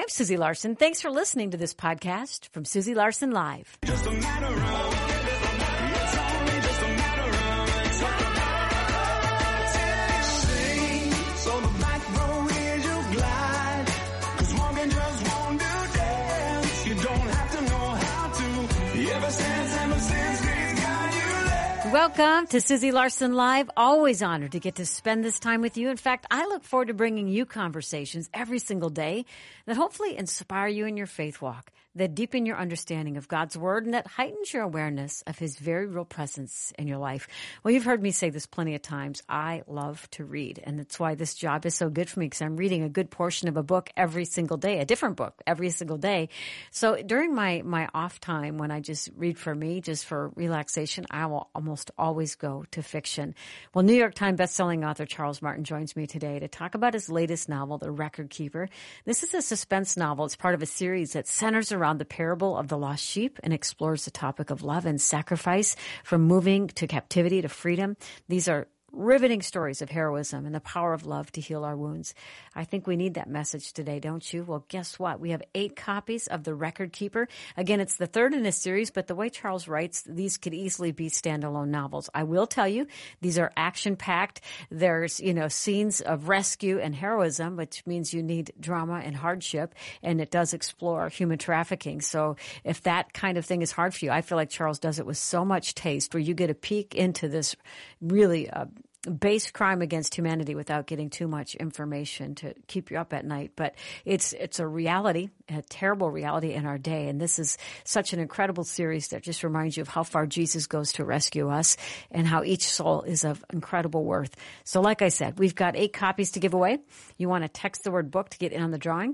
Susie Larson. Thanks for listening to this podcast from Susie Larson Live. Just a matter of, it's only just a matter of, sing, so the back row is you glide, 'cause walking just won't do dance. You don't have to know how to, ever since grace guide you there. Welcome to Susie Larson Live. Always honored to get to spend this time with you. In fact, I look forward to bringing you conversations every single day that hopefully inspire you in your faith walk, that deepen your understanding of God's Word, and that heightens your awareness of His very real presence in your life. Well, you've heard me say this plenty of times. I love to read, and that's why this job is so good for me, because I'm reading a good portion of a book every single day, a different book every single day. So during my off time, when I just read for me, just for relaxation, I will almost always go to fiction. Well, New York Times bestselling author Charles Martin joins me today to talk about his latest novel, The Record Keeper. This is a suspense novel. It's part of a series that centers around the parable of the lost sheep and explores the topic of love and sacrifice, from moving to captivity to freedom. These are riveting stories of heroism and the power of love to heal our wounds. I think we need that message today, don't you? Well, guess what? We have 8 copies of The Record Keeper. Again, it's the third in a series, but the way Charles writes, these could easily be standalone novels. I will tell you, these are action-packed. There's, scenes of rescue and heroism, which means you need drama and hardship, and it does explore human trafficking. So if that kind of thing is hard for you, I feel like Charles does it with so much taste, where you get a peek into this really base crime against humanity without getting too much information to keep you up at night. But it's a reality, a terrible reality in our day. And this is such an incredible series that just reminds you of how far Jesus goes to rescue us and how each soul is of incredible worth. So like I said, we've got 8 copies to give away. You want to text the word book to get in on the drawing.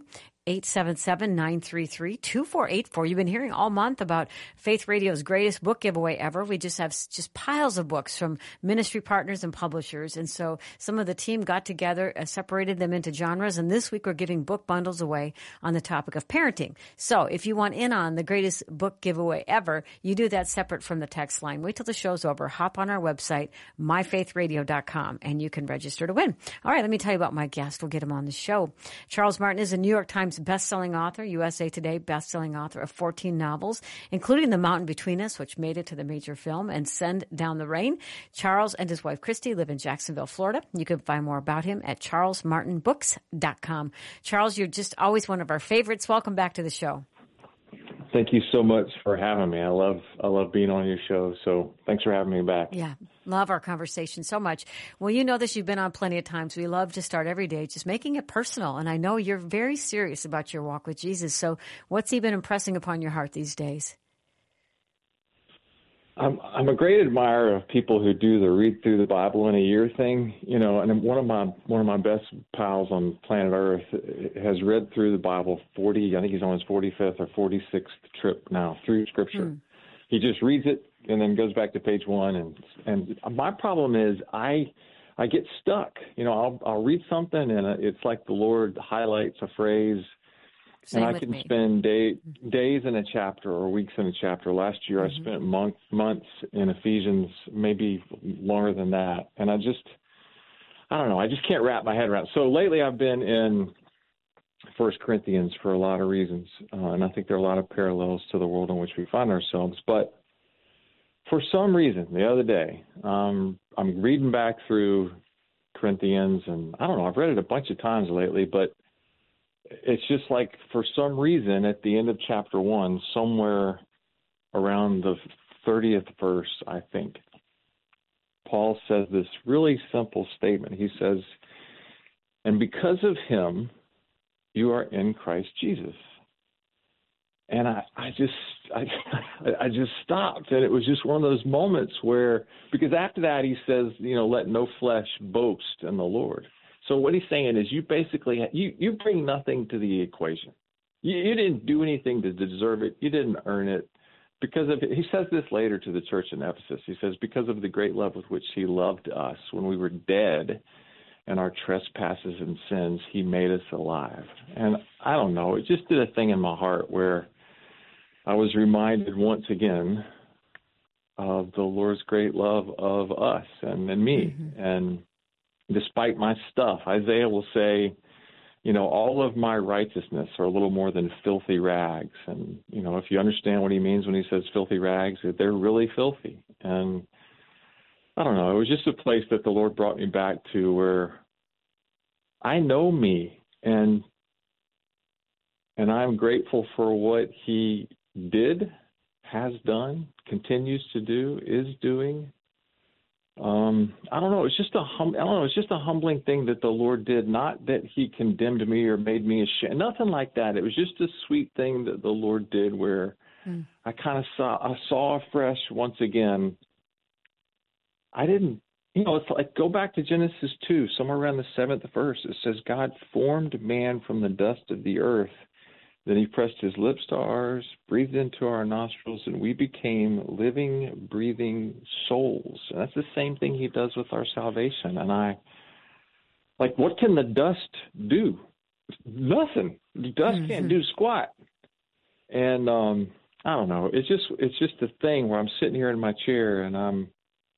877-933-2484. You've been hearing all month about Faith Radio's greatest book giveaway ever. We just have just piles of books from ministry partners and publishers. And so some of the team got together, separated them into genres. And this week we're giving book bundles away on the topic of parenting. So if you want in on the greatest book giveaway ever, you do that separate from the text line. Wait till the show's over. Hop on our website, myfaithradio.com, and you can register to win. All right, let me tell you about my guest. We'll get him on the show. Charles Martin is a New York Times best-selling author, USA Today best-selling author of 14 novels, including The Mountain Between Us, which made it to the major film, and Send Down the Rain. Charles and his wife, Christy, live in Jacksonville, Florida. You can find more about him at charlesmartinbooks.com. Charles, you're just always one of our favorites. Welcome back to the show. Thank you so much for having me. I love being on your show, so thanks for having me back. Yeah, love our conversation so much. Well, you know this, you've been on plenty of times. We love to start every day just making it personal, and I know you're very serious about your walk with Jesus. So what's He been impressing upon your heart these days? I'm a great admirer of people who do the read through the Bible in a year thing, and one of my best pals on planet Earth has read through the Bible I think he's on his 45th or 46th trip now through Scripture. He just reads it and then goes back to page 1, and my problem is I get stuck. I'll read something and it's like the Lord highlights a phrase. Same and I with can me. spend days in a chapter or weeks in a chapter. Last year I spent months in Ephesians, maybe longer than that. And I just can't wrap my head around it. So lately I've been in 1 Corinthians for a lot of reasons. And I think there are a lot of parallels to the world in which we find ourselves. But for some reason, the other day, I'm reading back through Corinthians, and I don't know, I've read it a bunch of times lately, but it's just like, for some reason, at the end of chapter 1, somewhere around the 30th verse, I think, Paul says this really simple statement. He says, "And because of Him, you are in Christ Jesus." And I just stopped, and it was just one of those moments where, because after that he says, let no flesh boast in the Lord. So what he's saying is, you basically you bring nothing to the equation. You didn't do anything to deserve it. You didn't earn it. Because of, he says this later to the church in Ephesus. He says, because of the great love with which He loved us when we were dead in our trespasses and sins, He made us alive. And I don't know, it just did a thing in my heart where I was reminded once again of the Lord's great love of us and me. And despite my stuff, Isaiah will say, all of my righteousness are a little more than filthy rags. And, if you understand what he means when he says filthy rags, they're really filthy. And I don't know, it was just a place that the Lord brought me back to where I know me, and I'm grateful for what he did, has done, continues to do, is doing. I don't know. It's just a humbling thing that the Lord did. Not that he condemned me or made me ashamed. Nothing like that. It was just a sweet thing that the Lord did, where I kind of saw afresh once again. I didn't. It's like, go back to Genesis 2, somewhere around the 7th verse. It says, God formed man from the dust of the earth. Then he pressed his lips to ours, breathed into our nostrils, and we became living, breathing souls. And that's the same thing he does with our salvation. And what can the dust do? Nothing. The dust can't do squat. And I don't know. It's just a thing where I'm sitting here in my chair, and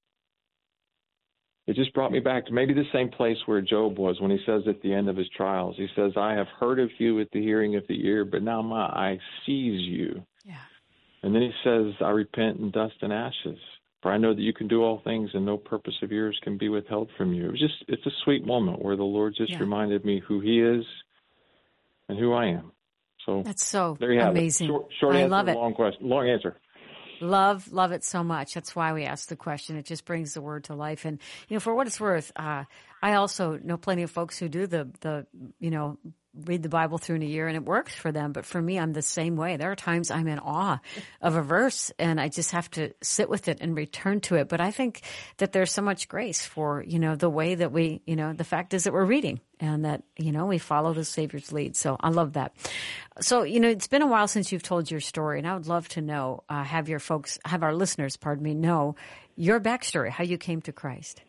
it just brought me back to maybe the same place where Job was when he says at the end of his trials, he says, I have heard of you at the hearing of the ear, but now my eye sees you. Yeah. And then he says, I repent in dust and ashes, for I know that you can do all things and no purpose of yours can be withheld from you. It's a sweet moment where the Lord just reminded me who he is and who I am. So that's so there you have amazing. It. Short answer, love it. Long answer. Love it so much. That's why we ask the question. It just brings the word to life. And, for what it's worth, I also know plenty of folks who do the read the Bible through in a year, and it works for them. But for me, I'm the same way. There are times I'm in awe of a verse, and I just have to sit with it and return to it. But I think that there's so much grace for, the way that we, the fact is that we're reading, and that, we follow the Savior's lead. So I love that. So, it's been a while since you've told your story, and I would love to know, have our listeners, know your backstory, how you came to Christ.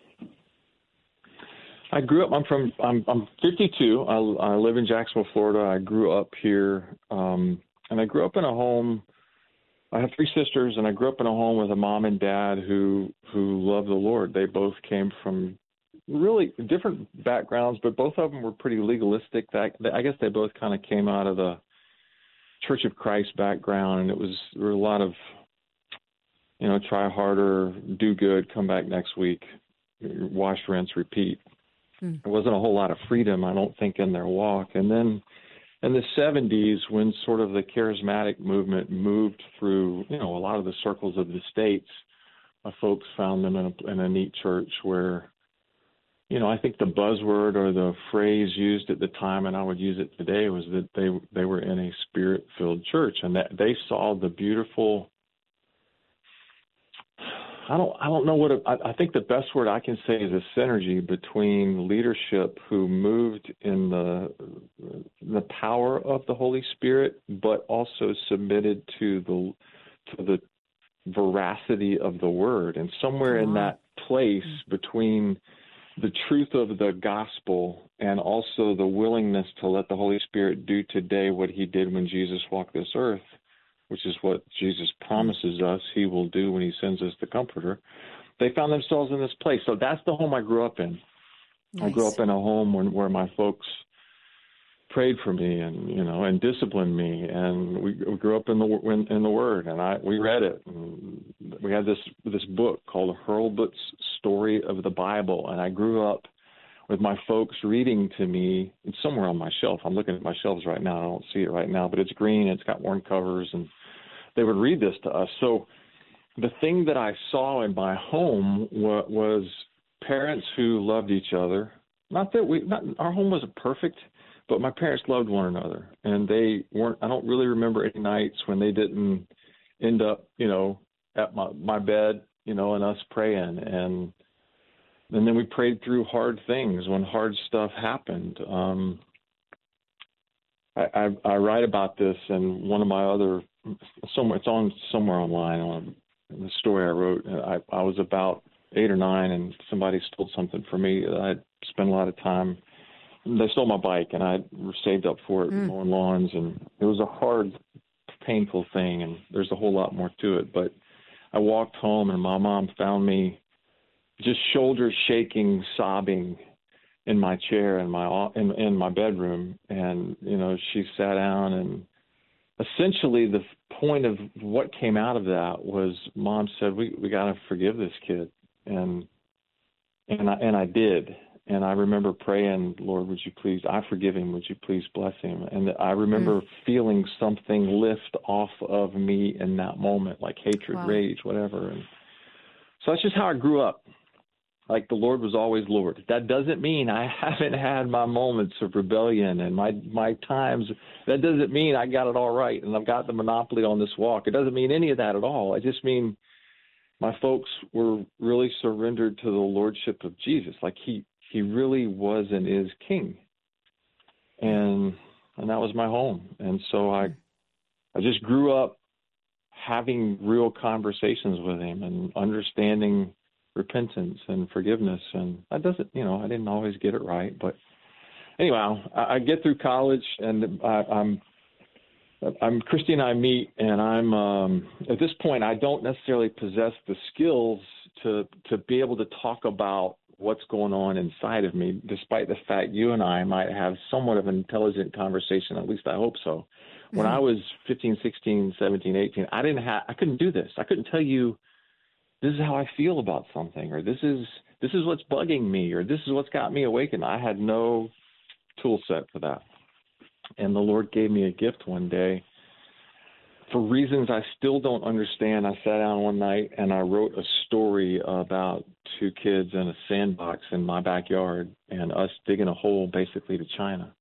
I grew up. I'm 52. I live in Jacksonville, Florida. I grew up here, and I grew up in a home. I have 3 sisters, and I grew up in a home with a mom and dad who loved the Lord. They both came from really different backgrounds, but both of them were pretty legalistic. I guess they both kind of came out of the Church of Christ background, and there were a lot of, try harder, do good, come back next week, wash, rinse, repeat. There wasn't a whole lot of freedom, I don't think, in their walk. And then in the 70s, when sort of the charismatic movement moved through, a lot of the circles of the States, folks found them in a neat church where, I think the buzzword or the phrase used at the time, and I would use it today, was that they were in a spirit-filled church, and that they saw the beautiful. I don't know I think the best word I can say is a synergy between leadership who moved in the power of the Holy Spirit, but also submitted to the veracity of the word. And somewhere in that place between the truth of the gospel and also the willingness to let the Holy Spirit do today what he did when Jesus walked this earth, which is what Jesus promises us he will do when he sends us the Comforter, they found themselves in this place. So that's the home I grew up in. Nice. I grew up in a home where my folks prayed for me and disciplined me, and we grew up in the Word, and we read it. And we had this book called Hurlbut's Story of the Bible, and I grew up with my folks reading to me. It's somewhere on my shelf. I'm looking at my shelves right now. I don't see it right now, but it's green. It's got worn covers, and they would read this to us. So the thing that I saw in my home was parents who loved each other. Our home wasn't perfect, but my parents loved one another, and they weren't. I don't really remember any nights when they didn't end up, at my bed, and us praying. And then we prayed through hard things when hard stuff happened. I write about this in one of my other somewhere. It's somewhere online on the story I wrote. I was about 8 or 9, and somebody stole something from me. I'd spent a lot of time. They stole my bike, and I saved up for it, mowing lawns, and it was a hard, painful thing, and there's a whole lot more to it. But I walked home, and my mom found me just shoulders shaking, sobbing in my chair in my bedroom, and she sat down, and essentially the point of what came out of that was Mom said, we got to forgive this kid, and I did. And I remember praying, Lord, would you please, I forgive him, would you please bless him? And I remember feeling something lift off of me in that moment, like hatred, rage, whatever. And so that's just how I grew up. Like the Lord was always Lord. That doesn't mean I haven't had my moments of rebellion and my times. That doesn't mean I got it all right and I've got the monopoly on this walk. It doesn't mean any of that at all. I just mean my folks were really surrendered to the lordship of Jesus. Like he really was and is king. And that was my home. And so I just grew up having real conversations with him and understanding repentance and forgiveness. And that doesn't, I didn't always get it right. But anyhow, I get through college, and Christy and I meet, and I'm at this point, I don't necessarily possess the skills to be able to talk about what's going on inside of me, despite the fact you and I might have somewhat of an intelligent conversation, at least I hope so. When I was 15, 16, 17, 18, I couldn't do this. I couldn't tell you, this is how I feel about something, or this is what's bugging me, or this is what's got me awakened. I had no tool set for that. And the Lord gave me a gift one day. For reasons I still don't understand, I sat down one night and I wrote a story about two kids in a sandbox in my backyard and us digging a hole basically to China.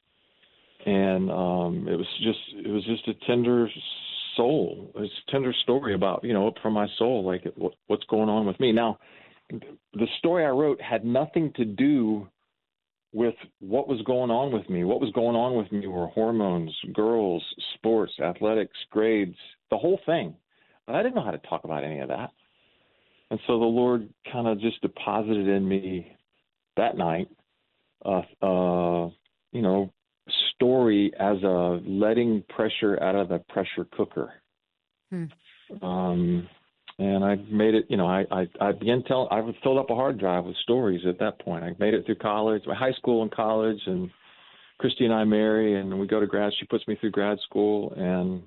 And it was just a tender soul. It's a tender story about, from my soul, like what's going on with me. Now, the story I wrote had nothing to do with what was going on with me. What was going on with me were hormones, girls, sports, athletics, grades, the whole thing. But I didn't know how to talk about any of that. And so the Lord kind of just deposited in me that night, story as a letting pressure out of the pressure cooker. And I made it, I began telling, I filled up a hard drive with stories at that point. I made it through college, my high school and college, and Christy and I marry, and we go to grad. She puts me through grad school, and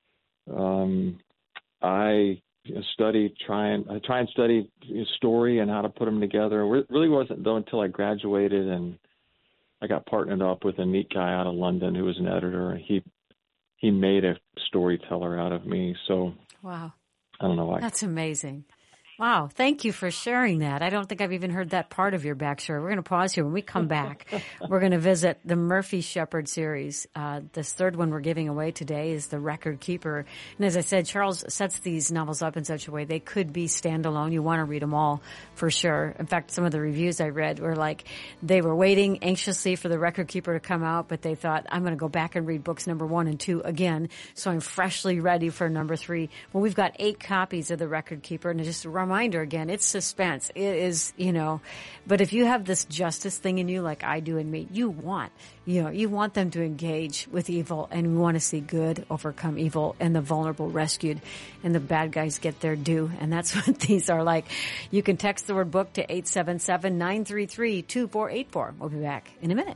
I try and study story and how to put them together. It really wasn't though until I graduated, and I got partnered up with a neat guy out of London who was an editor, and he made a storyteller out of me. So wow. I don't know why. That's amazing. Wow. Thank you for sharing that. I don't think I've even heard that part of your backstory. We're going to pause here. When we come back, we're going to visit the Murphy Shepherd series. This third one we're giving away today is The Record Keeper. And as I said, Charles sets these novels up in such a way they could be standalone. You want to read them all for sure. In fact, some of the reviews I read were like they were waiting anxiously for The Record Keeper to come out, but they thought, I'm going to go back and read books number 1 and 2 again, so I'm freshly ready for number 3. Well, we've got 8 copies of The Record Keeper, and just a reminder again, it's suspense. It is, but if you have this justice thing in you, like I do in me, you want them to engage with evil, and we want to see good overcome evil and the vulnerable rescued and the bad guys get their due. And that's what these are like. You can text the word book to 877-933-2484. We'll be back in a minute.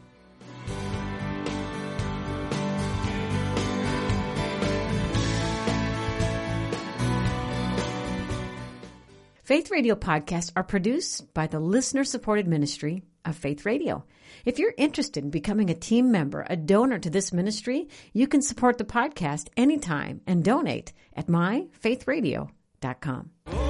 Faith Radio podcasts are produced by the listener-supported ministry of Faith Radio. If you're interested in becoming a team member, a donor to this ministry, you can support the podcast anytime and donate at myfaithradio.com.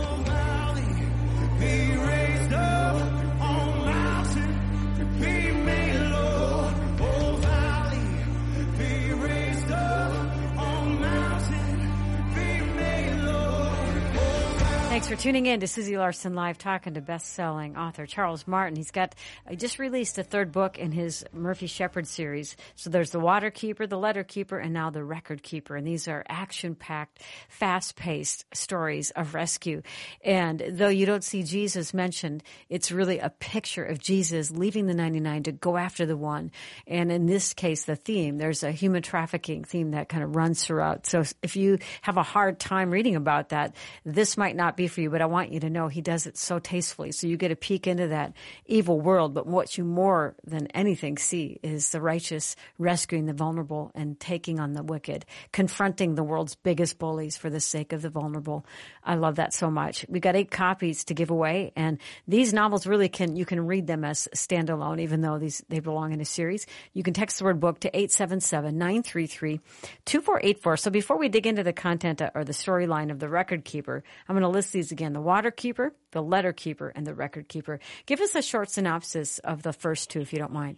Thanks for tuning in to Susie Larson Live, talking to best-selling author Charles Martin. He's just released a third book in his Murphy Shepherd series. So there's The Water Keeper, The Letter Keeper, and now The Record Keeper. And these are action-packed, fast-paced stories of rescue. And though you don't see Jesus mentioned, it's really a picture of Jesus leaving the 99 to go after the one. And in this case, the theme, there's a human trafficking theme that kind of runs throughout. So if you have a hard time reading about that, this might not be be for you, but I want you to know he does it so tastefully. So you get a peek into that evil world. But what you more than anything see is the righteous rescuing the vulnerable and taking on the wicked, confronting the world's biggest bullies for the sake of the vulnerable. I love that so much. We got 8 copies to give away, and these novels really you can read them as standalone, even though they belong in a series. You can text the word book to 877-933-2484. So before we dig into the content or the storyline of The Record Keeper, I'm going to list these again: The Water Keeper, The Letter Keeper, and The Record Keeper. Give us a short synopsis of the first 2, if you don't mind.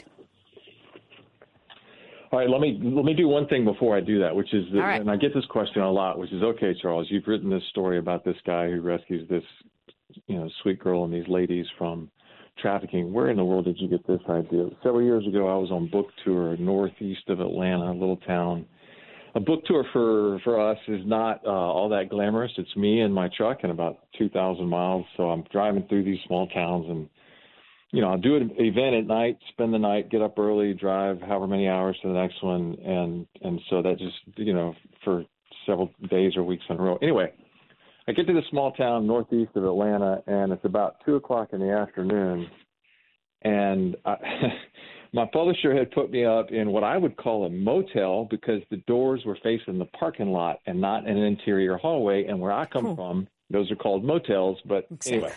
All right, let me do one thing before I do that, which is, right. And I get this question a lot, which is, okay, Charles, you've written this story about this guy who rescues this, sweet girl and these ladies from trafficking. Where in the world did you get this idea? Several years ago, I was on book tour northeast of Atlanta, a little town. A book tour for us is not all that glamorous. It's me and my truck and about 2,000 miles. So I'm driving through these small towns, and I'll do an event at night, spend the night, get up early, drive however many hours to the next one, and so that just for several days or weeks in a row. Anyway, I get to this small town northeast of Atlanta, and it's about 2:00 in the afternoon, and my publisher had put me up in what I would call a motel because the doors were facing the parking lot and not in an interior hallway. And where I come from, those are called motels. But anyway,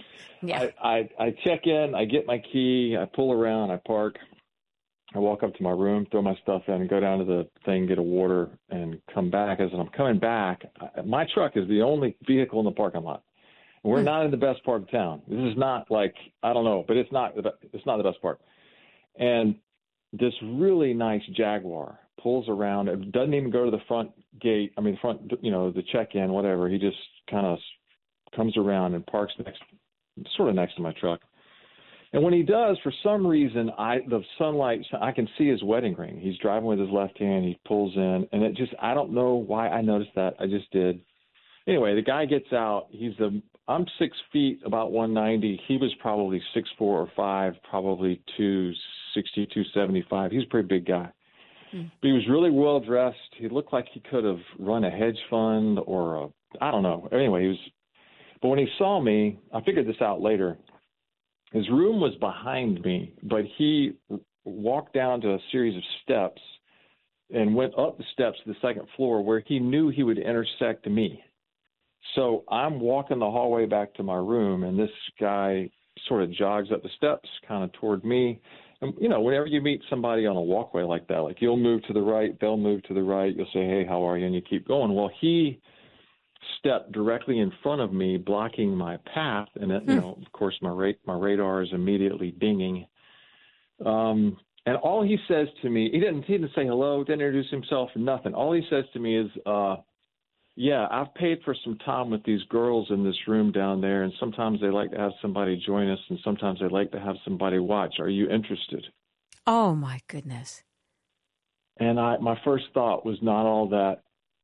I check in, I get my key, I pull around, I park, I walk up to my room, throw my stuff in, and go down to the thing, get a water, and come back. As I'm coming back, my truck is the only vehicle in the parking lot. We're not in the best part of town. This is not like, I don't know, but it's not the best part. And this really nice Jaguar pulls around. It doesn't even go to the front gate. I mean, the check-in, whatever. He just kind of comes around and parks sort of next to my truck. And when he does, for some reason, the sunlight, I can see his wedding ring. He's driving with his left hand. He pulls in, and I don't know why I noticed that. I just did. Anyway, the guy gets out. I'm 6 feet, about 190. He was probably 6'4" or 5, probably 260, 275. He's a pretty big guy. But he was really well dressed. He looked like he could have run a hedge fund or I don't know. Anyway, but when he saw me, I figured this out later. His room was behind me, but he walked down to a series of steps and went up the steps to the second floor where he knew he would intersect me. So I'm walking the hallway back to my room, and this guy sort of jogs up the steps kind of toward me. And, whenever you meet somebody on a walkway like that, like you'll move to the right, they'll move to the right, you'll say, hey, how are you? And you keep going. Well, he stepped directly in front of me, blocking my path. And, of course, my radar is immediately dinging. And all he says to me, he didn't say hello, didn't introduce himself, nothing. All he says to me is, yeah, I've paid for some time with these girls in this room down there, and sometimes they like to have somebody join us, and sometimes they like to have somebody watch. Are you interested? Oh, my goodness. And my first thought was not all that.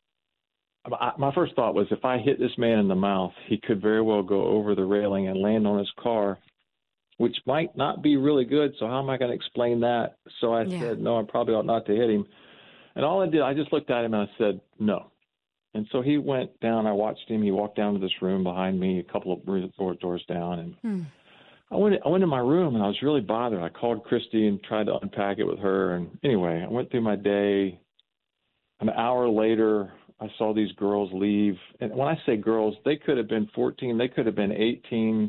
My first thought was if I hit this man in the mouth, he could very well go over the railing and land on his car, which might not be really good, so how am I going to explain that? So I said, no, I probably ought not to hit him. And all I did, I just looked at him and I said, no. And so he went down. I watched him. He walked down to this room behind me, a couple of doors down. And I went in my room, and I was really bothered. I called Christy and tried to unpack it with her. And anyway, I went through my day. An hour later, I saw these girls leave. And when I say girls, they could have been 14. They could have been 18.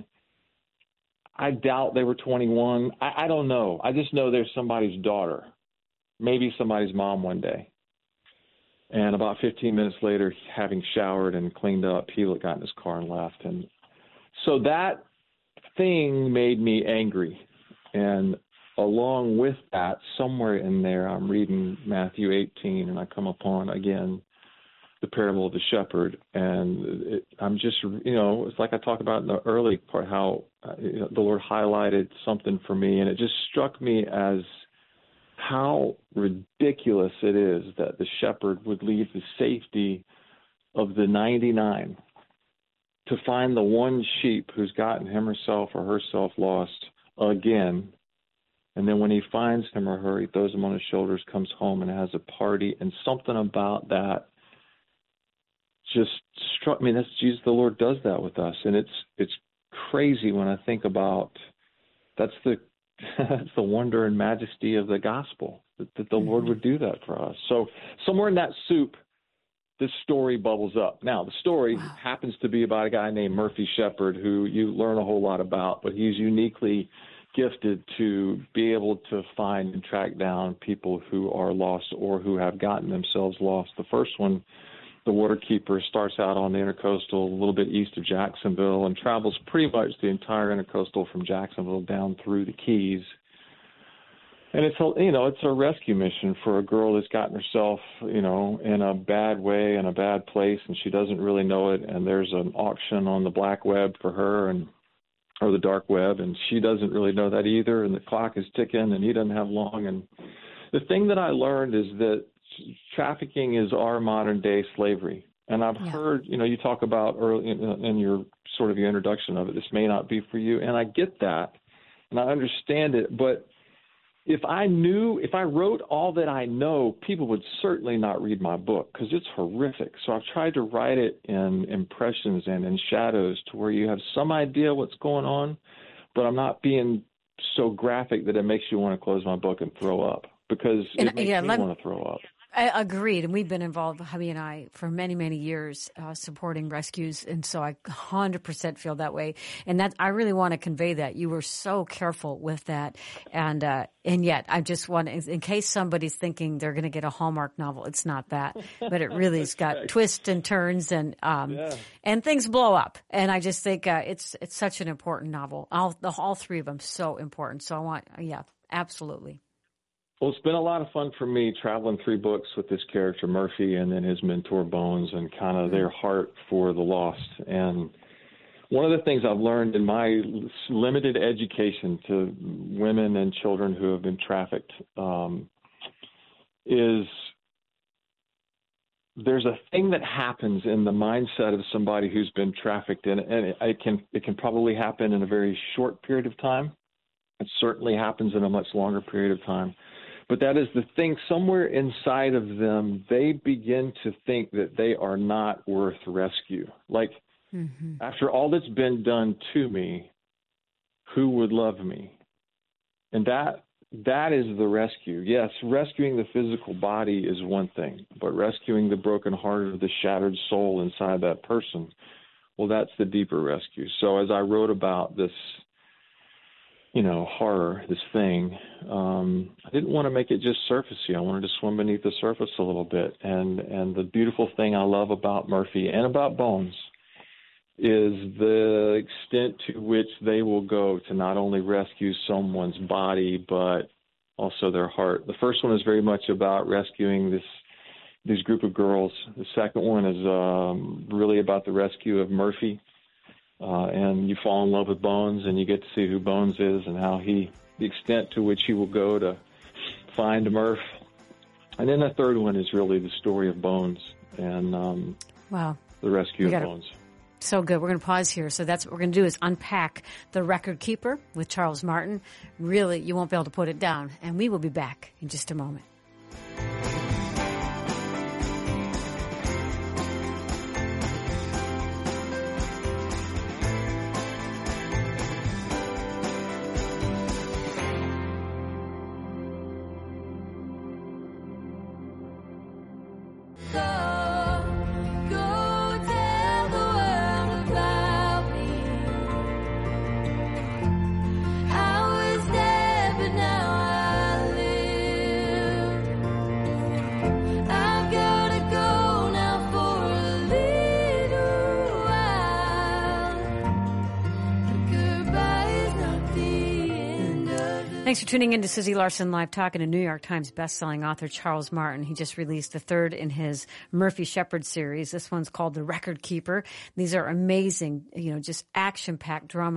I doubt they were 21. I don't know. I just know they're somebody's daughter, maybe somebody's mom one day. And about 15 minutes later, having showered and cleaned up, he got in his car and left. And so that thing made me angry. And along with that, somewhere in there, I'm reading Matthew 18, and I come upon, again, the parable of the shepherd. And I'm just, it's like I talked about in the early part, how the Lord highlighted something for me. And it just struck me as how ridiculous it is that the shepherd would leave the safety of the 99 to find the one sheep who's gotten him herself or herself lost again. And then when he finds him or her, he throws him on his shoulders, comes home and has a party. And something about that just struck me. That's Jesus. The Lord does that with us, and it's crazy when I think about that's the wonder and majesty of the gospel that the Lord would do that for us. So somewhere in that soup, this story bubbles up. Now, the story happens to be about a guy named Murphy Shepard, who you learn a whole lot about, but he's uniquely gifted to be able to find and track down people who are lost or who have gotten themselves lost. The first one, the Waterkeeper, starts out on the Intercoastal a little bit east of Jacksonville and travels pretty much the entire Intercoastal from Jacksonville down through the Keys. And it's a rescue mission for a girl that's gotten herself, in a bad way, in a bad place, and she doesn't really know it. And there's an auction on the black web for her, or the dark web, and she doesn't really know that either. And the clock is ticking, and he doesn't have long. And the thing that I learned is that trafficking is our modern day slavery. And I've heard, you talk about early in your sort of your introduction of it, this may not be for you, and I get that, and I understand it, but if I wrote all that I know, people would certainly not read my book because it's horrific. So I've tried to write it in impressions and in shadows to where you have some idea what's going on, but I'm not being so graphic that it makes you want to close my book and throw up because it makes me want to throw up. I agreed. And we've been involved, hubby and I, for many, many years supporting rescues. And so I 100% feel that way. And that I really want to convey that. You were so careful with that. And yet I just want to, in case somebody's thinking they're going to get a Hallmark novel, it's not that. But it really has got twists and turns and things blow up. And I just think it's such an important novel. All three of them so important. So absolutely. Well, it's been a lot of fun for me traveling 3 books with this character, Murphy, and then his mentor, Bones, and kind of their heart for the lost. And one of the things I've learned in my limited education to women and children who have been trafficked is there's a thing that happens in the mindset of somebody who's been trafficked, and it can probably happen in a very short period of time. It certainly happens in a much longer period of time. But that is the thing, somewhere inside of them, they begin to think that they are not worth rescue. Like, after all that's been done to me, who would love me? And that is the rescue. Yes, rescuing the physical body is one thing, but rescuing the broken heart or the shattered soul inside that person, well, that's the deeper rescue. So as I wrote about this, horror, this thing, I didn't want to make it just surfacey. I wanted to swim beneath the surface a little bit. And the beautiful thing I love about Murphy and about Bones is the extent to which they will go to not only rescue someone's body, but also their heart. The first one is very much about rescuing this group of girls. The second one is really about the rescue of Murphy. And you fall in love with Bones, and you get to see who Bones is and how the extent to which he will go to find Murph. And then the third one is really the story of Bones and the rescue of Bones. So good. We're going to pause here. So that's what we're going to do is unpack The Record Keeper with Charles Martin. Really, you won't be able to put it down. And we will be back in just a moment. Thanks for tuning in to Susie Larson Live Talk and a New York Times bestselling author, Charles Martin. He just released the third in his Murphy Shepard series. This one's called The Record Keeper. These are amazing, just action-packed drama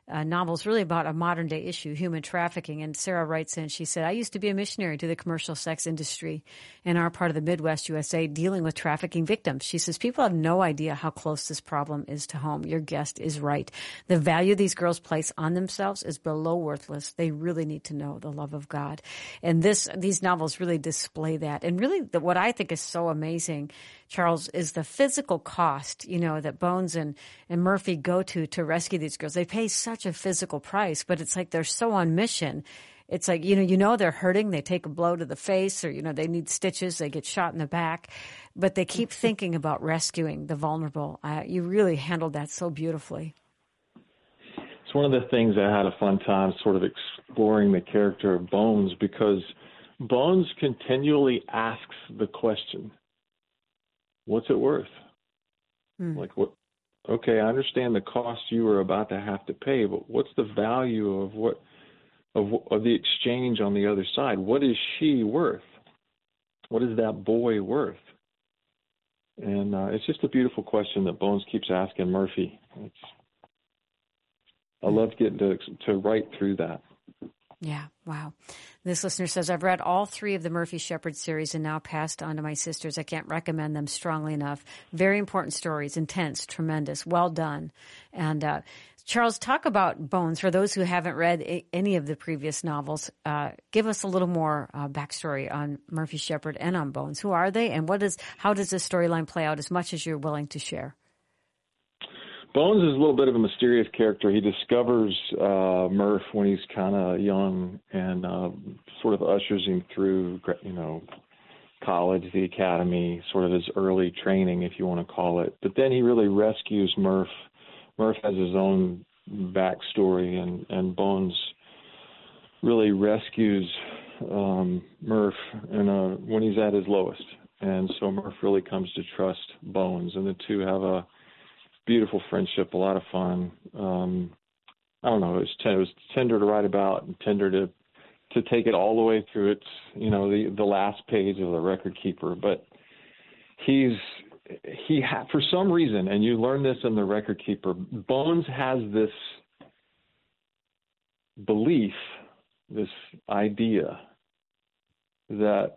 novels really about a modern day issue, human trafficking. And Sarah writes in, she said, I used to be a missionary to the commercial sex industry in our part of the Midwest USA dealing with trafficking victims. She says, people have no idea how close this problem is to home. Your guest is right. The value these girls place on themselves is below worthless. They really need to know the love of God. And these novels really display that. And really what I think is so amazing, Charles, is the physical cost, that Bones and Murphy go to rescue these girls. They pay such a physical price, but it's like they're so on mission. It's like, they're hurting. They take a blow to the face or, they need stitches. They get shot in the back. But they keep thinking about rescuing the vulnerable. You really handled that so beautifully. It's one of the things I had a fun time sort of exploring the character of Bones, because Bones continually asks the question, what's it worth? Like, what? Okay, I understand the cost you are about to have to pay, but what's the value of the exchange on the other side? What is she worth? What is that boy worth? And it's just a beautiful question that Bones keeps asking Murphy. I love getting to write through that. Yeah, wow. This listener says, I've read all 3 of the Murphy Shepherd series and now passed on to my sisters. I can't recommend them strongly enough. Very important stories, intense, tremendous, well done. And Charles, talk about Bones. For those who haven't read any of the previous novels, give us a little more backstory on Murphy Shepherd and on Bones. Who are they, and how does this storyline play out, as much as you're willing to share? Bones is a little bit of a mysterious character. He discovers Murph when he's kind of young and sort of ushers him through, college, the academy, sort of his early training, if you want to call it. But then he really rescues Murph. Murph has his own backstory, and Bones really rescues Murph when he's at his lowest. And so Murph really comes to trust Bones, and the two have a beautiful friendship, a lot of fun. I don't know, it was tender to write about and tender to take it all the way through its, the last page of The Record Keeper. But for some reason, and you learn this in The Record Keeper, Bones has this belief, this idea that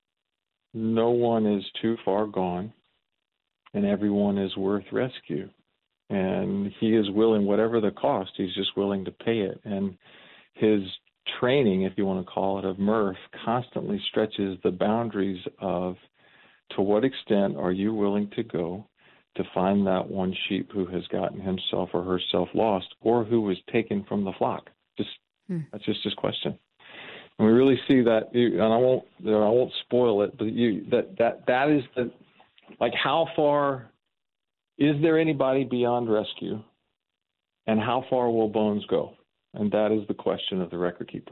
no one is too far gone and everyone is worth rescue. And he is willing, whatever the cost, he's just willing to pay it. And his training, if you want to call it, of Murph constantly stretches the boundaries of, to what extent are you willing to go to find that one sheep who has gotten himself or herself lost, or who was taken from the flock? That's just his question. And we really see that, and I won't spoil it, but that is the, like, how far is there anybody beyond rescue, and how far will Bones go? And that is the question of The Record Keeper.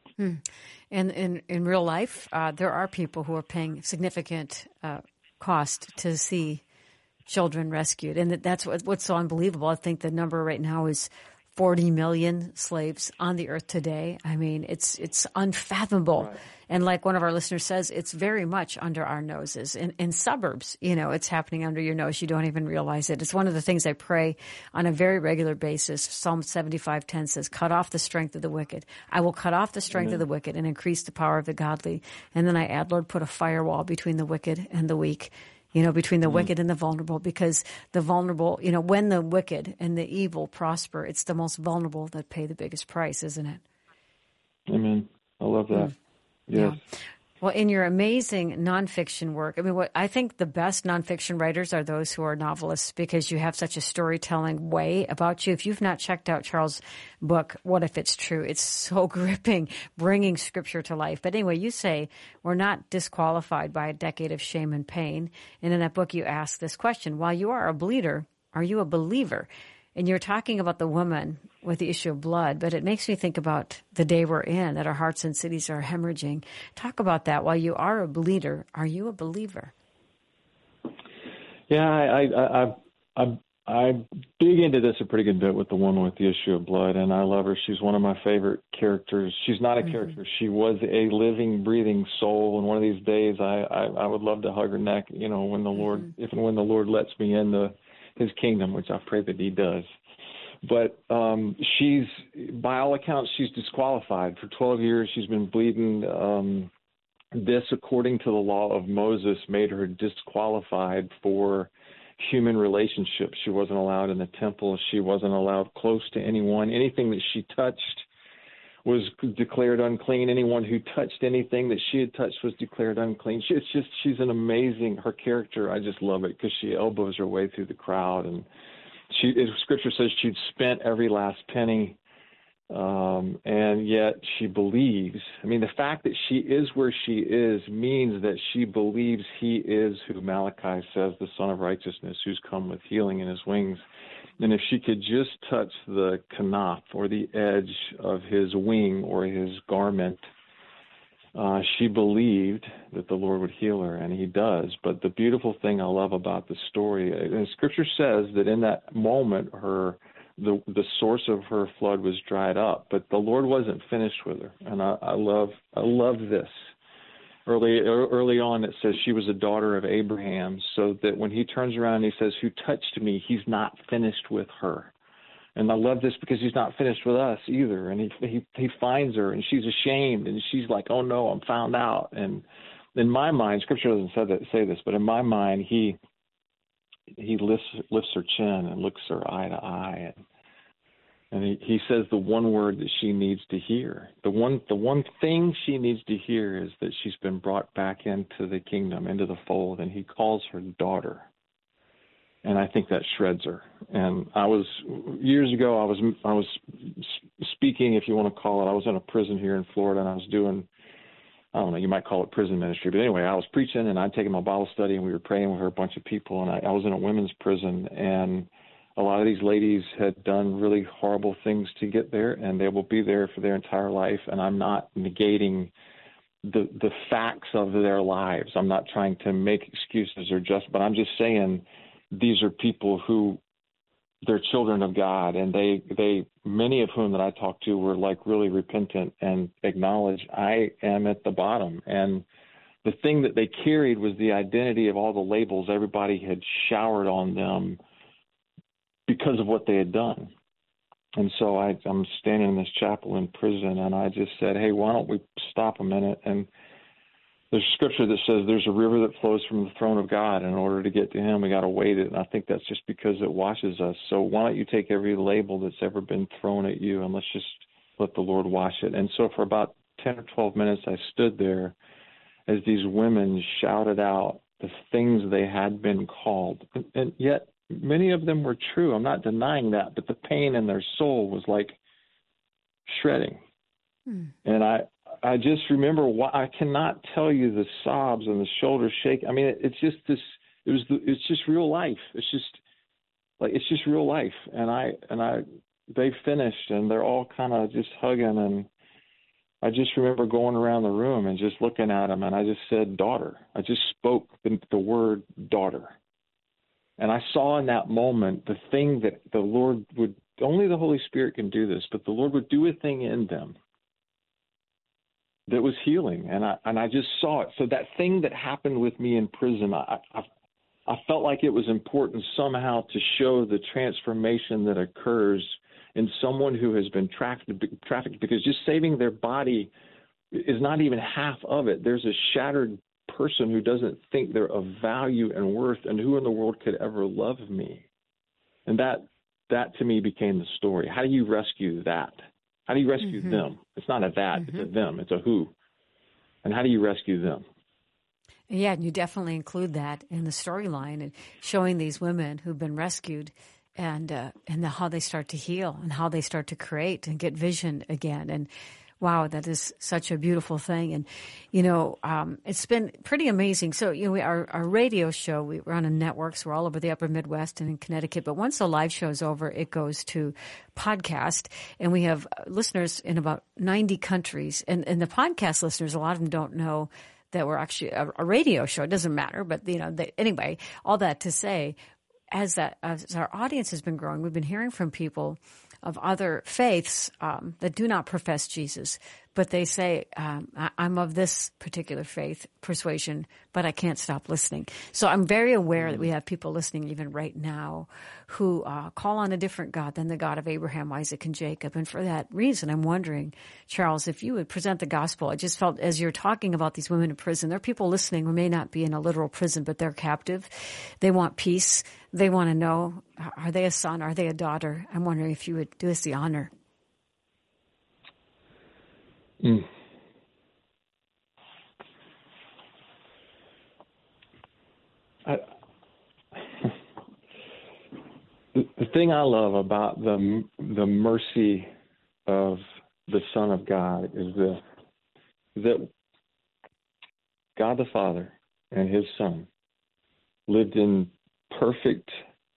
And in real life, there are people who are paying significant cost to see children rescued, and that's what's so unbelievable. I think the number right now is 40 million slaves on the earth today. I mean, it's unfathomable. Right. And like one of our listeners says, it's very much under our noses. In suburbs, it's happening under your nose. You don't even realize it. It's one of the things I pray on a very regular basis. Psalm 75:10 says, cut off the strength of the wicked. I will cut off the strength of the wicked and increase the power of the godly. And then I add, Lord, put a firewall between the wicked and the weak. Between the wicked and the vulnerable, because the vulnerable, when the wicked and the evil prosper, it's the most vulnerable that pay the biggest price, isn't it? Amen. I love that. Yes. Yeah. Well, in your amazing nonfiction work, I think the best nonfiction writers are those who are novelists, because you have such a storytelling way about you. If you've not checked out Charles' book, What If It's True? It's so gripping, bringing scripture to life. But anyway, you say we're not disqualified by a decade of shame and pain. And in that book, you ask this question: while you are a bleeder, are you a believer? And you're talking about the woman with the issue of blood, but it makes me think about the day we're in, that our hearts and cities are hemorrhaging. Talk about that. While you are a bleeder, are you a believer? Yeah, I dig into this a pretty good bit with the woman with the issue of blood, and I love her. She's one of my favorite characters. She's not a character. She was a living, breathing soul, and one of these days I would love to hug her neck, when the Lord, if and when the Lord lets me into his kingdom, which I pray that he does. But she's, by all accounts, she's disqualified. For 12 years, she's been bleeding. This, according to the law of Moses, made her disqualified for human relationships. She wasn't allowed in the temple. She wasn't allowed close to anyone. Anything that she touched was declared unclean. Anyone who touched anything that she had touched was declared unclean. She's an amazing, her character, I just love it because she elbows her way through the crowd. And Scripture says she'd spent every last penny, and yet she believes. I mean, the fact that she is where she is means that she believes he is who Malachi says, the Son of Righteousness, who's come with healing in his wings. And if she could just touch the kanaf, or the edge of his wing or his garment, she believed that the Lord would heal her, and he does. But the beautiful thing I love about the story, and Scripture says that in that moment, the source of her flood was dried up, but the Lord wasn't finished with her. And I love this. Early on, it says she was a daughter of Abraham, so that when he turns around and he says, "Who touched me?" he's not finished with her. And I love this because he's not finished with us either. And he finds her, and she's ashamed, and she's like, "Oh no, I'm found out." And in my mind, Scripture doesn't say this, but in my mind, he lifts her chin and looks her eye to eye, and he says the one word that she needs to hear. The one thing she needs to hear is that she's been brought back into the kingdom, into the fold, and he calls her daughter. And I think that shreds her. And years ago, I was speaking, if you want to call it. I was in a prison here in Florida, and I was doing, I don't know, you might call it prison ministry. But anyway, I was preaching, and I'd taken my Bible study, and we were praying with a bunch of people. And I was in a women's prison, and a lot of these ladies had done really horrible things to get there, and they will be there for their entire life. And I'm not negating the facts of their lives. I'm not trying to make excuses but I'm just saying these are people who, they're children of God, and they many of whom that I talked to were like really repentant and acknowledge, I am at the bottom. And the thing that they carried was the identity of all the labels everybody had showered on them because of what they had done. And so I'm standing in this chapel in prison, and I just said, "Hey, why don't we stop a minute?" And there's scripture that says there's a river that flows from the throne of God. And in order to get to him, we got to wade it. And I think that's just because it washes us. So why don't you take every label that's ever been thrown at you, and let's just let the Lord wash it. And so for about 10 or 12 minutes, I stood there as these women shouted out the things they had been called. And yet many of them were true. I'm not denying that. But the pain in their soul was like shredding. And I just remember I cannot tell you the sobs and the shoulder shake. I mean, it's just this. It's just real life. It's just real life. And they finished, and they're all kind of just hugging. And I just remember going around the room and just looking at them, and I just said, "Daughter." I just spoke the word daughter. And I saw in that moment the thing that the Lord would. Only the Holy Spirit can do this, but the Lord would do a thing in them that was healing, and I just saw it. So that thing that happened with me in prison, I felt like it was important somehow to show the transformation that occurs in someone who has been trafficked, because just saving their body is not even half of it. There's a shattered person who doesn't think they're of value and worth, and who in the world could ever love me? And that to me became the story. How do you rescue that? How do you rescue them? It's not a that, it's a them, it's a who. And how do you rescue them? Yeah, and you definitely include that in the storyline, and showing these women who've been rescued, and how they start to heal, and how they start to create and get vision again. And wow, that is such a beautiful thing. And, it's been pretty amazing. So, our radio show, we're on a network, so we're all over the upper Midwest and in Connecticut. But once the live show's over, it goes to podcast. And we have listeners in about 90 countries. And the podcast listeners, a lot of them don't know that we're actually a radio show. It doesn't matter. But, anyway, all that to say, as our audience has been growing, we've been hearing from people of other faiths that do not profess Jesus, but they say, I'm of this particular faith persuasion, but I can't stop listening. So I'm very aware that we have people listening even right now who call on a different God than the God of Abraham, Isaac, and Jacob. And for that reason, I'm wondering, Charles, if you would present the gospel. I just felt as you're talking about these women in prison, there are people listening who may not be in a literal prison, but they're captive. They want peace. They want to know, are they a son? Are they a daughter? I'm wondering if you would do us the honor. Mm. The thing I love about the mercy of the Son of God is that God the Father and his Son lived in perfect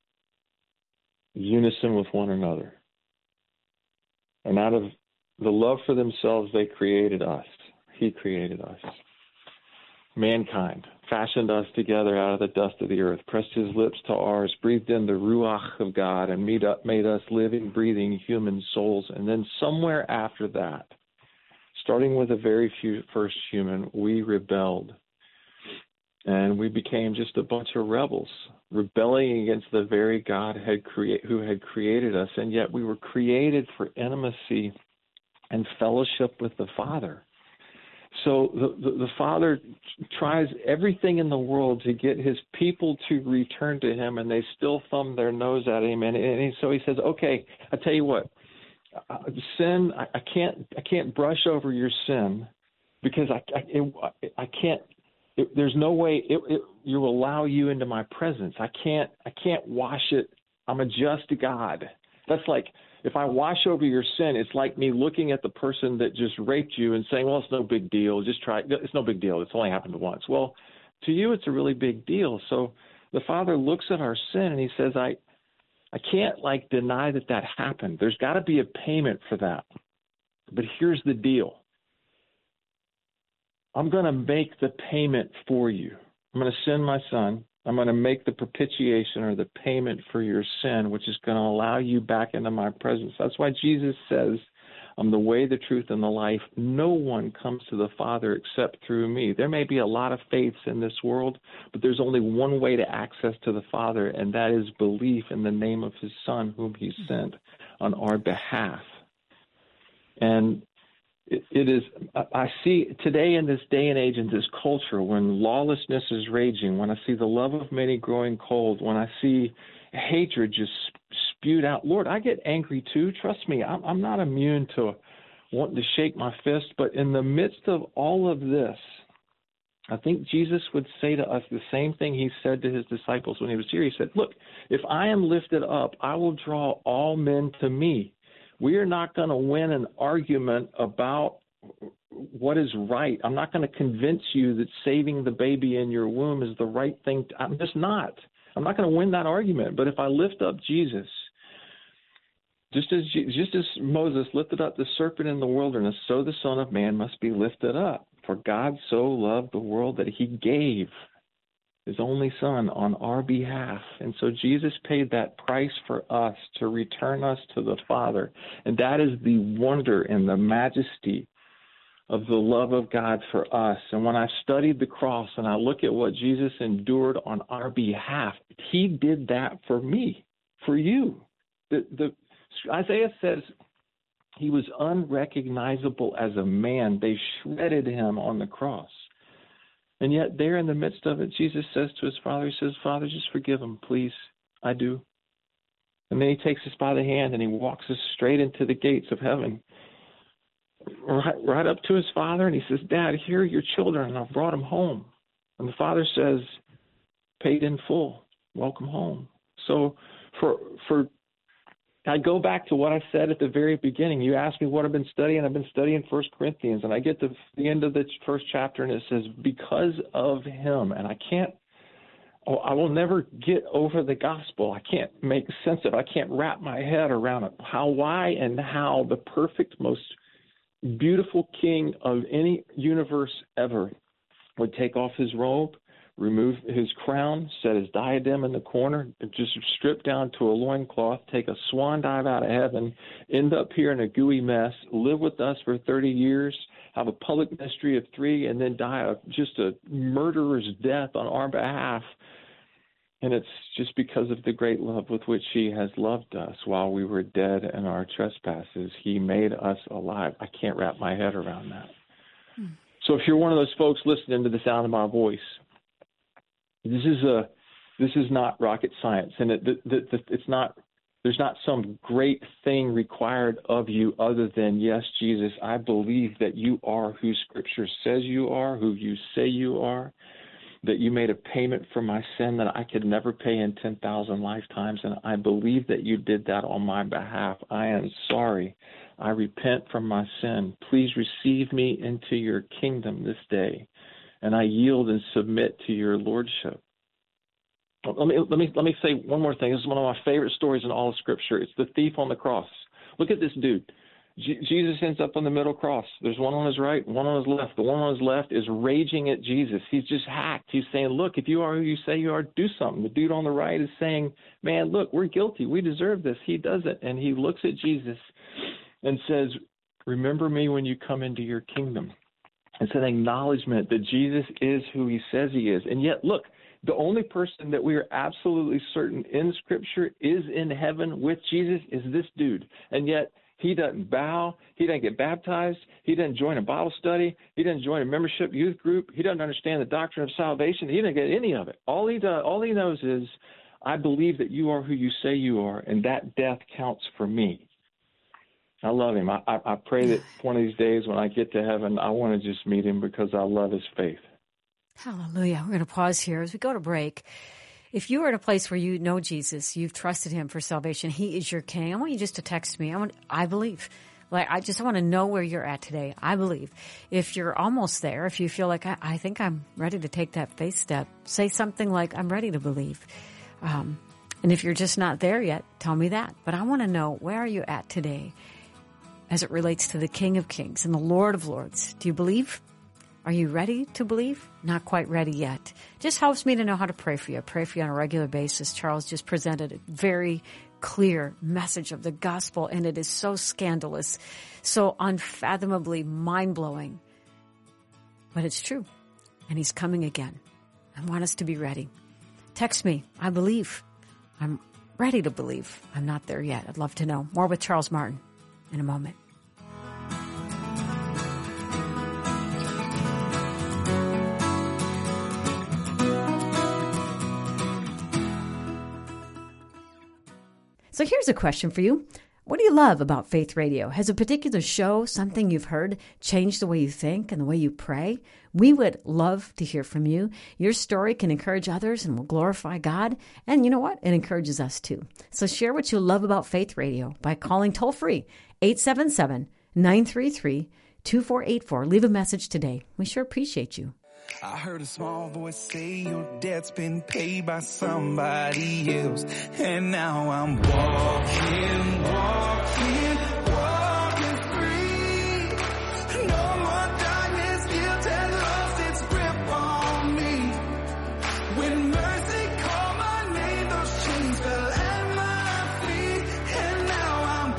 unison with one another. And out of the love for themselves, they created us. He created us. Mankind fashioned us together out of the dust of the earth, pressed his lips to ours, breathed in the Ruach of God, and made us living, breathing human souls. And then somewhere after that, starting with the very first human, we rebelled. And we became just a bunch of rebels, rebelling against the very God who had created us. And yet we were created for intimacy and fellowship with the Father. So the Father tries everything in the world to get his people to return to him, and they still thumb their nose at him. And so he says, okay, I tell you what, sin, I can't brush over your sin because I can't. There's no way you will allow you into my presence. I can't wash it. I'm a just God. That's like, if I wash over your sin, it's like me looking at the person that just raped you and saying, well, it's no big deal. Just try it. It's no big deal. It's only happened once. Well, to you, it's a really big deal. So the Father looks at our sin and he says, I can't deny that happened. There's got to be a payment for that. But here's the deal. I'm going to make the payment for you. I'm going to send my Son. I'm going to make the propitiation or the payment for your sin, which is going to allow you back into my presence. That's why Jesus says, I'm the way, the truth, and the life. No one comes to the Father except through me. There may be a lot of faiths in this world, but there's only one way to access to the Father, and that is belief in the name of his Son, whom he sent on our behalf. And it is, I see today in this day and age, in this culture, when lawlessness is raging, when I see the love of many growing cold, when I see hatred just spewed out, Lord, I get angry too. Trust me, I'm not immune to wanting to shake my fist. But in the midst of all of this, I think Jesus would say to us the same thing he said to his disciples when he was here. He said, look, if I am lifted up, I will draw all men to me. We are not going to win an argument about what is right. I'm not going to convince you that saving the baby in your womb is the right thing. I'm just not. I'm not going to win that argument. But if I lift up Jesus, just as Moses lifted up the serpent in the wilderness, so the Son of Man must be lifted up. For God so loved the world that he gave his only Son on our behalf. And so Jesus paid that price for us to return us to the Father. And that is the wonder and the majesty of the love of God for us. And when I studied the cross and I look at what Jesus endured on our behalf, he did that for me, for you. Isaiah says he was unrecognizable as a man. They shredded him on the cross. And yet there in the midst of it, Jesus says to his Father, he says, Father, just forgive him, please. I do. And then he takes us by the hand and he walks us straight into the gates of heaven, right up to his Father. And he says, Dad, here are your children, and I've brought them home. And the Father says, paid in full, welcome home. So I go back to what I said at the very beginning. You asked me what I've been studying. I've been studying 1 Corinthians, and I get to the end of the first chapter, and it says, because of him. And I will never get over the gospel. I can't make sense of it. I can't wrap my head around it. Why and how the perfect, most beautiful king of any universe ever would take off his robe, remove his crown, set his diadem in the corner, just strip down to a loincloth, take a swan dive out of heaven, end up here in a gooey mess, live with us for 30 years, have a public ministry of 3, and then die just a murderer's death on our behalf. And it's just because of the great love with which he has loved us while we were dead in our trespasses. He made us alive. I can't wrap my head around that. So if you're one of those folks listening to the sound of my voice, this is not rocket science, and it's not. There's not some great thing required of you other than, yes, Jesus, I believe that you are who Scripture says you are, who you say you are, that you made a payment for my sin that I could never pay in 10,000 lifetimes, and I believe that you did that on my behalf. I am sorry. I repent from my sin. Please receive me into your kingdom this day, and I yield and submit to your lordship. Let me say one more thing. This is one of my favorite stories in all of Scripture. It's the thief on the cross. Look at this dude. Jesus ends up on the middle cross. There's one on his right, one on his left. The one on his left is raging at Jesus. He's just hacked. He's saying, look, if you are who you say you are, do something. The dude on the right is saying, man, look, we're guilty. We deserve this. He doesn't. And he looks at Jesus and says, remember me when you come into your kingdom. It's an acknowledgement that Jesus is who he says he is. And yet, look, the only person that we are absolutely certain in Scripture is in heaven with Jesus is this dude. And yet he doesn't bow. He doesn't get baptized. He doesn't join a Bible study. He doesn't join a membership youth group. He doesn't understand the doctrine of salvation. He doesn't get any of it. All he knows is, I believe that you are who you say you are, and that death counts for me. I love him. I pray that one of these days when I get to heaven, I want to just meet him because I love his faith. Hallelujah. We're going to pause here as we go to break. If you are in a place where you know Jesus, you've trusted him for salvation, he is your king. I want you just to text me. I believe. I want to know where you're at today. I believe. If you're almost there, if you feel like, I think I'm ready to take that faith step, say something like, I'm ready to believe. And if you're just not there yet, tell me that. But I want to know, where are you at today as it relates to the King of Kings and the Lord of Lords? Do you believe? Are you ready to believe? Not quite ready yet. Just helps me to know how to pray for you. I pray for you on a regular basis. Charles just presented a very clear message of the gospel, and it is so scandalous, so unfathomably mind-blowing. But it's true, and he's coming again. I want us to be ready. Text me. I believe. I'm ready to believe. I'm not there yet. I'd love to know. More with Charles Martin in a moment. So here's a question for you. What do you love about Faith Radio? Has a particular show, something you've heard, changed the way you think and the way you pray? We would love to hear from you. Your story can encourage others and will glorify God. And you know what? It encourages us too. So share what you love about Faith Radio by calling toll-free 877-933-2484. Leave a message today. We sure appreciate you. I heard a small voice say your debt's been paid by somebody else, and now I'm walking free. No more darkness, guilt has lost its grip on me. When mercy called my name, those chains fell at my feet, and now I'm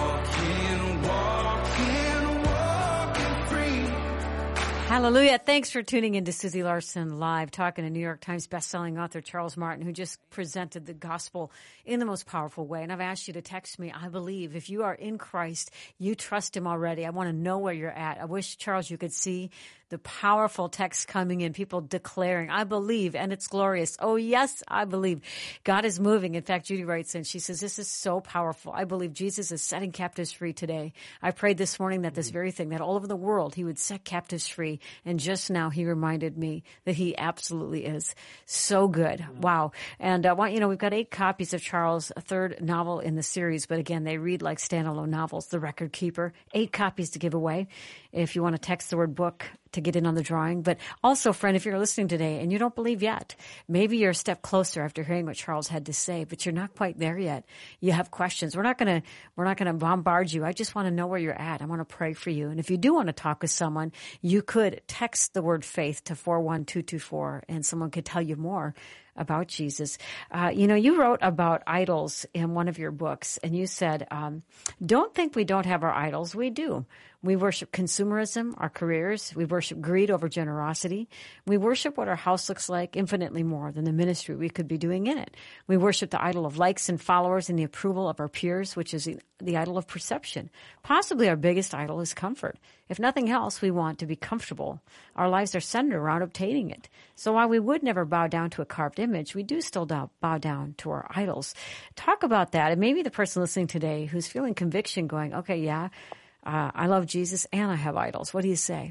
walking free. Hallelujah. Thanks for tuning in to Susie Larson Live, talking to New York Times bestselling author Charles Martin, who just presented the gospel in the most powerful way. And I've asked you to text me, I believe. If you are in Christ, you trust him already. I want to know where you're at. I wish, Charles, you could see the powerful text coming in, people declaring, I believe, and it's glorious. Oh, yes, I believe. God is moving. In fact, Judy writes in, she says, this is so powerful. I believe Jesus is setting captives free today. I prayed this morning that this very thing, that all over the world, he would set captives free. And just now he reminded me that he absolutely is. So good. Wow. And we've got 8 copies of Charles, a third novel in the series, but again, they read like standalone novels, The Record Keeper, 8 copies to give away. if you want to text the word book to get in on the drawing. But also, friend, if you're listening today and you don't believe yet, maybe you're a step closer after hearing what Charles had to say, but you're not quite there yet. You have questions. We're not going to bombard you. I just want to know where you're at. I want to pray for you. And if you do want to talk with someone, you could text the word faith to 41224 and someone could tell you more about Jesus. You wrote about idols in one of your books, and you said, don't think we don't have our idols. We do. We worship consumerism, our careers. We worship greed over generosity. We worship what our house looks like infinitely more than the ministry we could be doing in it. We worship the idol of likes and followers and the approval of our peers, which is the idol of perception. Possibly our biggest idol is comfort. If nothing else, we want to be comfortable. Our lives are centered around obtaining it. So while we would never bow down to a carved image, we do still bow down to our idols. Talk about that. And maybe the person listening today who's feeling conviction going, okay, yeah, I love Jesus and I have idols. What do you say?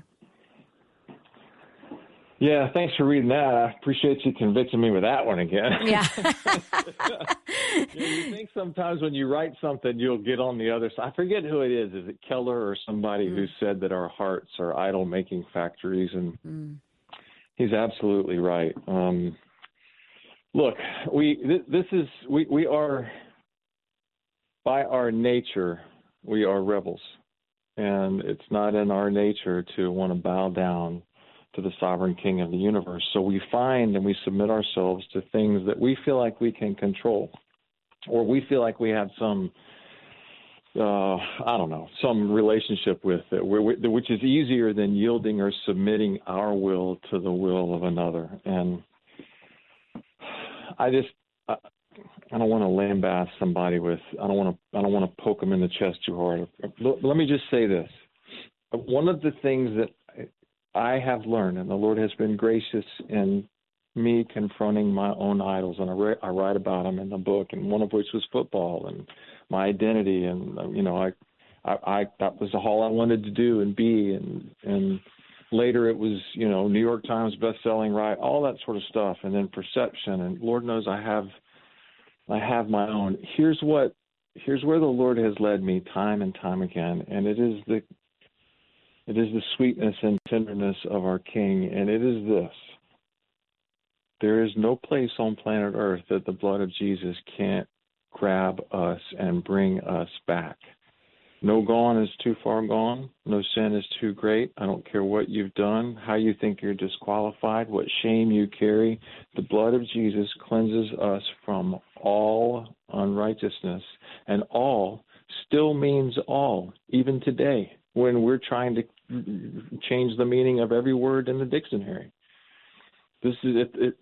Yeah, thanks for reading that. I appreciate you convicting me with that one again. Yeah. You think sometimes when you write something, you'll get on the other side. I forget who it is. Is it Keller or somebody who said that our hearts are idol-making factories? And he's absolutely right. Look, we are, by our nature, we are rebels. And it's not in our nature to want to bow down to the sovereign King of the universe. So we find and we submit ourselves to things that we feel like we can control, or we feel like we have some, some relationship with it, which is easier than yielding or submitting our will to the will of another. And I don't want to lambaste somebody with. I don't want to poke them in the chest too hard. Let me just say this: one of the things that I have learned, and the Lord has been gracious in me confronting my own idols, and I write about them in the book, and one of which was football and my identity, and I that was all I wanted to do and be, and later it was New York Times best-selling, right, all that sort of stuff, and then perception, and Lord knows I have my own. Here's where the Lord has led me time and time again, and it is the sweetness and tenderness of our King, and it is this: there is no place on planet Earth that the blood of Jesus can't grab us and bring us back. No gone is too far gone. No sin is too great. I don't care what you've done, how you think you're disqualified, what shame you carry. The blood of Jesus cleanses us from all unrighteousness. And all still means all, even today, when we're trying to change the meaning of every word in the dictionary. This is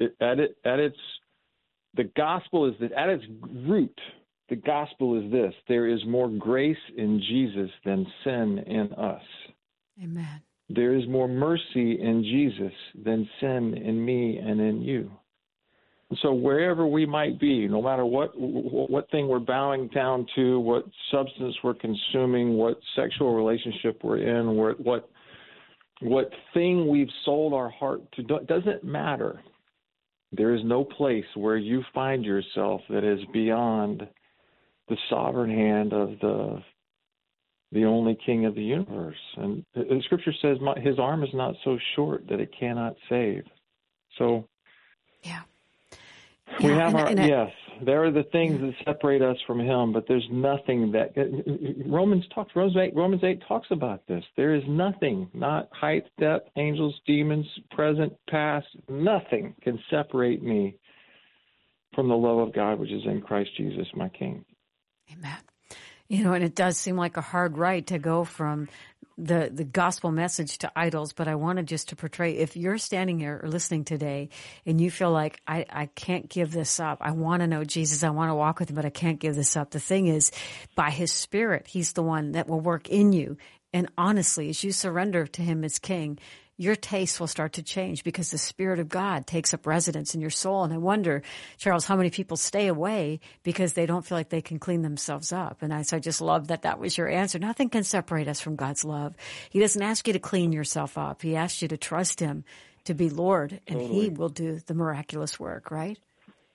the gospel is that at its root, the gospel is this: there is more grace in Jesus than sin in us. Amen. There is more mercy in Jesus than sin in me and in you. So wherever we might be, no matter what thing we're bowing down to, what substance we're consuming, what sexual relationship we're in, what thing we've sold our heart to, doesn't matter. There is no place where you find yourself that is beyond the sovereign hand of the only King of the universe. And the Scripture says his arm is not so short that it cannot save. So yeah. We have there are the things that separate us from him, but there's nothing that Romans 8 talks about this. There is nothing, not height, depth, angels, demons, present, past, nothing can separate me from the love of God, which is in Christ Jesus, my King. Amen. And it does seem like a hard right to go from the gospel message to idols, but I wanted just to portray, if you're standing here or listening today and you feel like, I can't give this up. I want to know Jesus. I want to walk with him, but I can't give this up. The thing is, by his Spirit, he's the one that will work in you. And honestly, as you surrender to him as King, your taste will start to change because the Spirit of God takes up residence in your soul. And I wonder, Charles, how many people stay away because they don't feel like they can clean themselves up. And so I just love that was your answer. Nothing can separate us from God's love. He doesn't ask you to clean yourself up. He asks you to trust him to be Lord, and totally. He will do the miraculous work, right?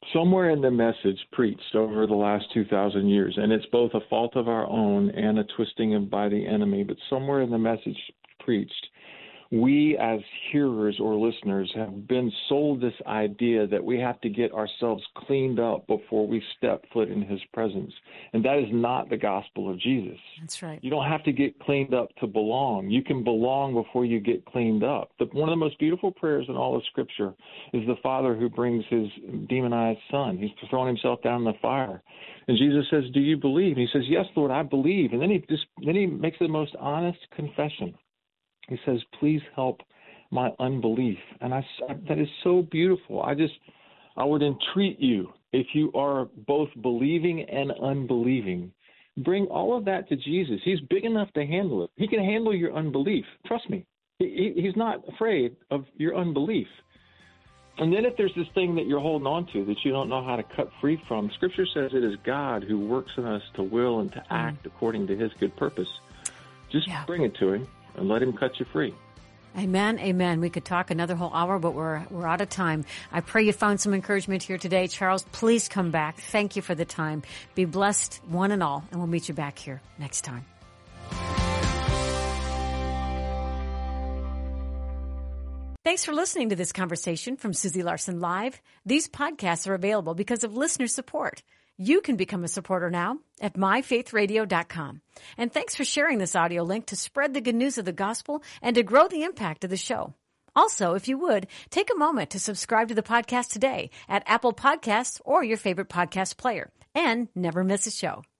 somewhere in the message preached over the last 2,000 years, and it's both a fault of our own and a twisting by the enemy, but somewhere in the message preached, we as hearers or listeners have been sold this idea that we have to get ourselves cleaned up before we step foot in his presence. And that is not the gospel of Jesus. That's right. You don't have to get cleaned up to belong. You can belong before you get cleaned up. One of the most beautiful prayers in all of Scripture is the father who brings his demonized son. He's throwing himself down in the fire. And Jesus says, do you believe? And he says, yes, Lord, I believe. And then he makes the most honest confession. He says, please help my unbelief. And that is so beautiful. I would entreat you, if you are both believing and unbelieving, bring all of that to Jesus. He's big enough to handle it. He can handle your unbelief. Trust me. He's not afraid of your unbelief. And then if there's this thing that you're holding on to that you don't know how to cut free from, Scripture says it is God who works in us to will and to act according to his good purpose. Just bring it to him and let him cut you free. Amen, amen. We could talk another whole hour, but we're out of time. I pray you found some encouragement here today. Charles, please come back. Thank you for the time. Be blessed, one and all, and we'll meet you back here next time. Thanks for listening to this conversation from Susie Larson Live. These podcasts are available because of listener support. You can become a supporter now at myfaithradio.com. And thanks for sharing this audio link to spread the good news of the gospel and to grow the impact of the show. Also, if you would, take a moment to subscribe to the podcast today at Apple Podcasts or your favorite podcast player, and never miss a show.